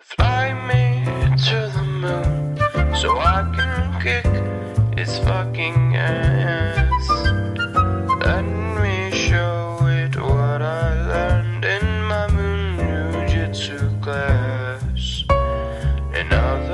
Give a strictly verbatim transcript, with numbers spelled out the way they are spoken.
Fly me to the moon so I can kick its fucking ass. Let me show it what I learned in my moon jujitsu class. In other